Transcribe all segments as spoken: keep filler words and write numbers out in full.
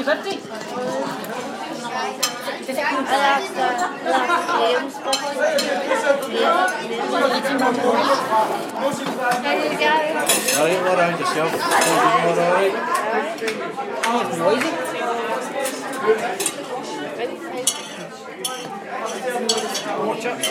fifty? Does it come I like the, I like the games, but there you go. Alright, all around yourself. Alright. oh, it's noisy? Watch it.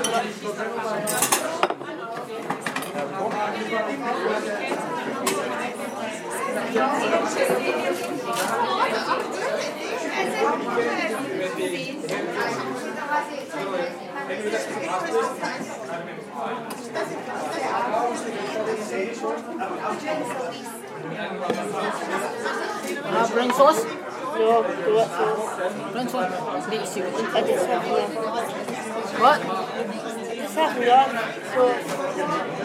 Uh, brown sauce? No, do it first. Brown sauce? Need to see what I just have no. What? Just have no.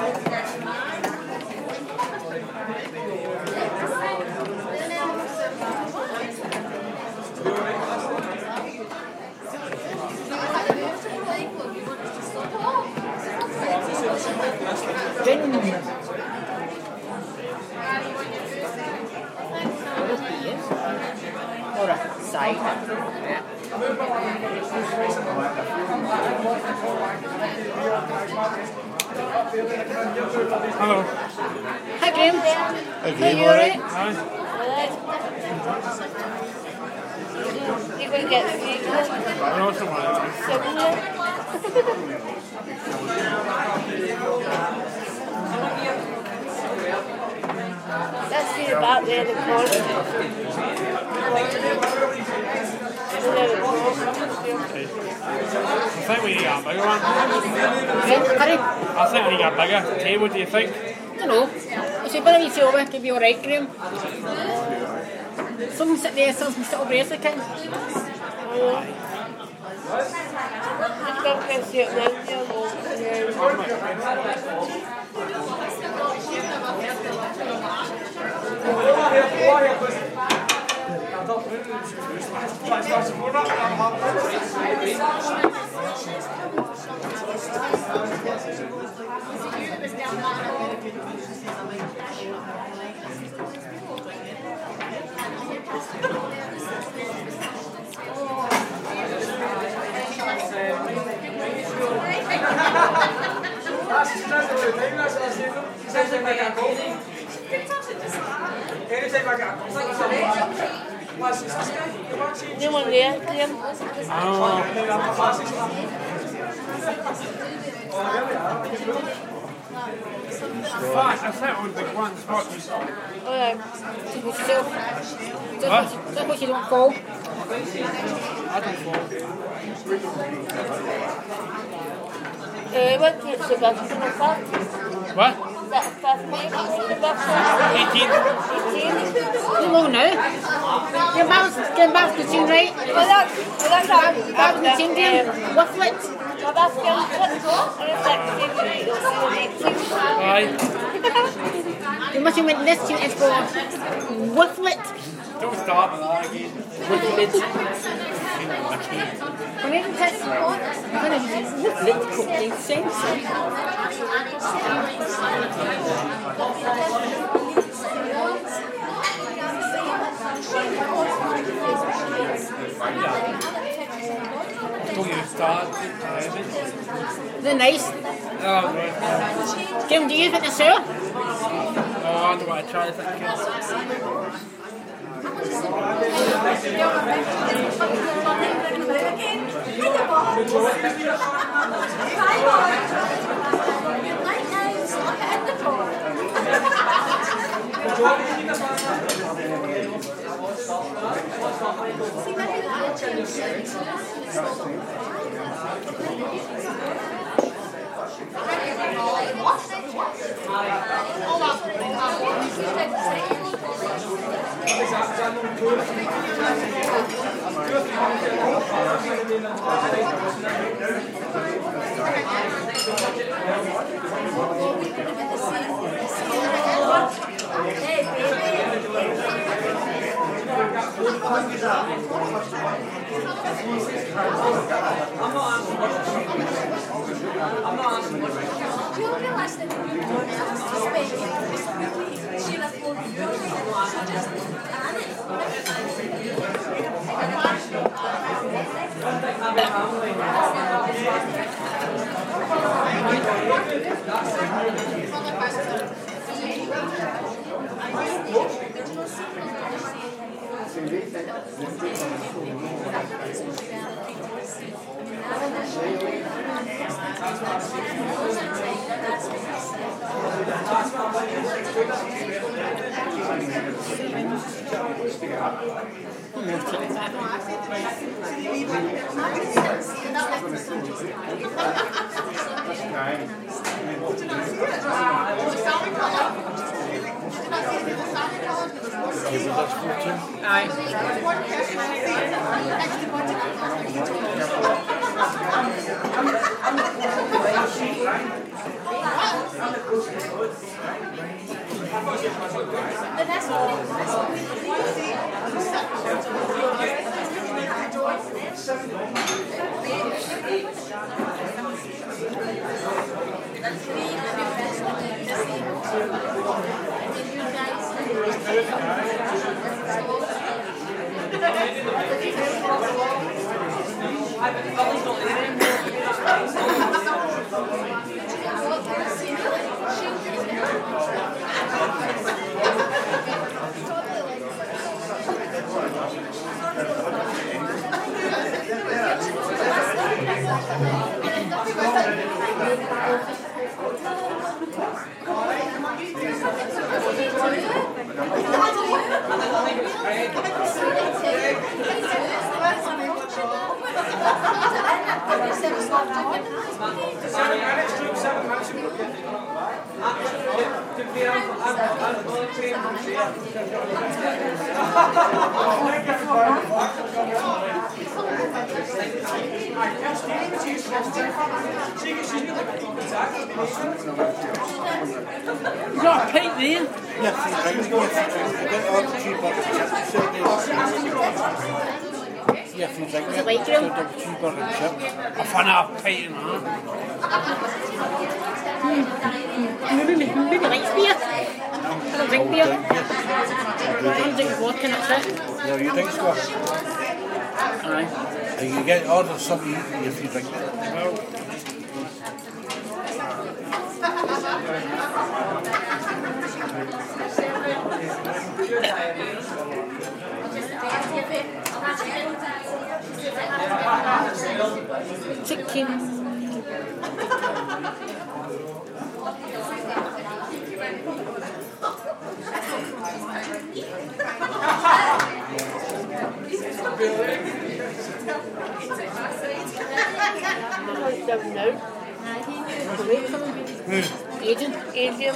Gin. Or a side. Yeah. Hello. Hi, Graham. Hi, Are Graham, you alright? alright? You're going to get the cake. I know someone. Similar. That's the about there, the corner. I think we need a bigger one. Curry? I think I need a bigger table, do you think? I don't know. If you put a wee silver, it'll be alright, Graham. Some can sit there, some can sit over here if they can. Just got to see it now. No one there, Liam. Fuck, I think I would be one spot. Alright. Take what yourself. What? Take what you don't fall. I don't fall. Uh, what keeps the bus in the park? What? That fast name? The bus? eighteen. eighteen? Too long now. Get back, get back to the team, right? Well, that's, well, that's how Back to the team, Graham. Whiffle it. well, that's going to and it's like fifty-eight or seventy-eight. Aye. You must have went this team is for whiffle it. Don't start with that again. Whiffle it. When it gets when it is whiffle it, it makes sense. Don't you start? They're nice. Oh, right. Graham, do you think they're sour? Oh, I don't want to try this again. She Nej. Not Pete then. Yes, yeah, if you drink it, Like do you? double cheeseburger and chip. Og fan af Pete, man. Maybe maybe Rigsbier. I don't drink beer. I don't drink vodka, that's it. No, you drink squash. Aye. And you get order something eating if you drink it. Well, Chicken. I don't know. Wait for him. Adrian. Adrian.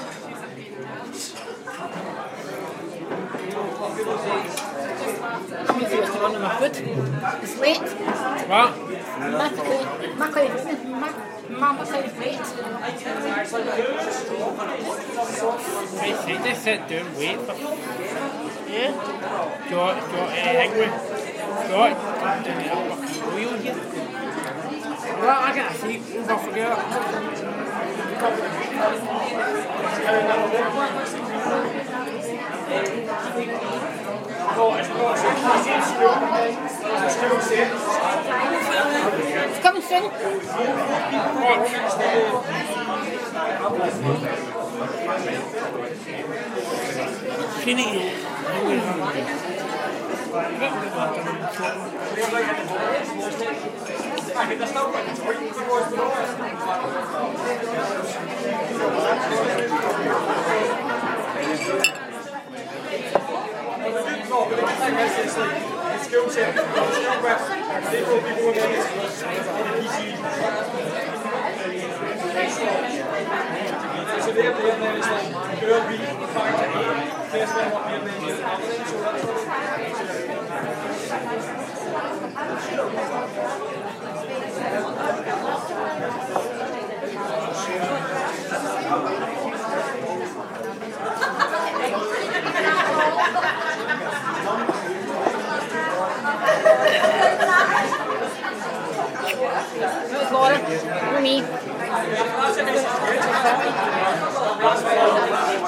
Let me see what's on my foot. It's late. hvad? Macaulay, Macaulay late. Hey, see, they said don't wait for... Yeah. You're, you're angry. You're... Den er fucking here. Well, I gotta see. Don't forget. It's coming soon. Kenny. Så det er det med hvis man kører bil fra A til B, det er sådan noget med med Where's water? For me.